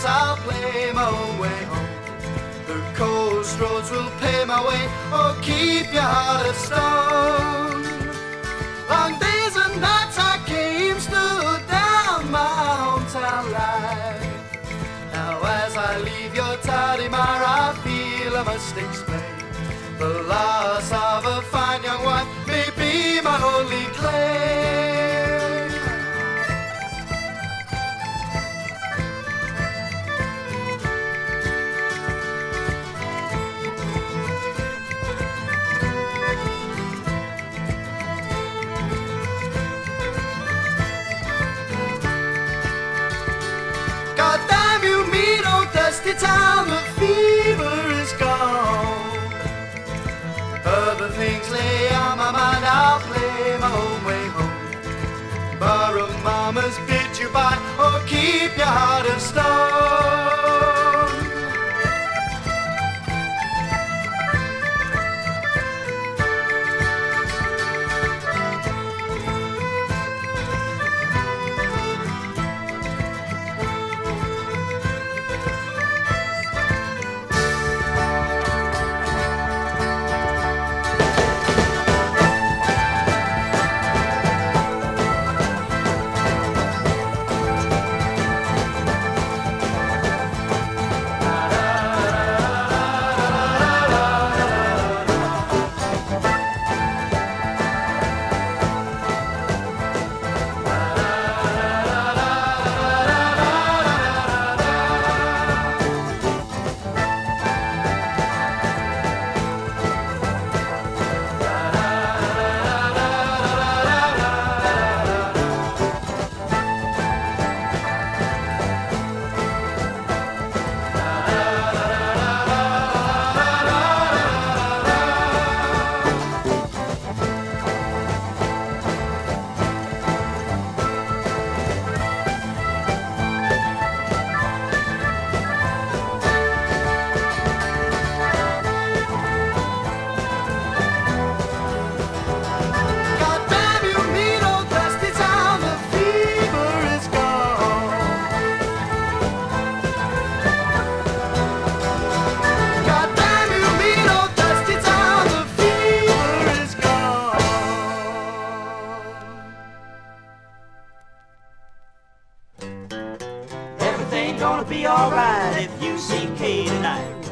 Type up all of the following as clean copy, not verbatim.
I'll play my own way home. The coast roads will pay my way, or keep your heart of stone. Long days and nights I came, stood down my hometown life. Now as I leave your tidy mire, I feel I must explain. The loss of a fine young wife may be my only claim. God damn you, mean old dusty town, the fever is gone. Other things lay on my mind, I'll play my own way home. Borrow mama's bid you buy, or keep your heart of stone. Everything gonna be alright if you see Kay tonight.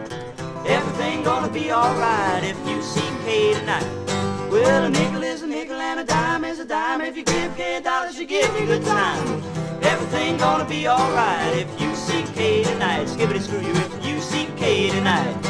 Everything gonna be alright if you see Kay tonight. Well, a nickel is a nickel and a dime is a dime. If you give Kay a dollar, she give you good time. Everything gonna be alright if you see Kay tonight. Skibbity screw you if you see Kay tonight.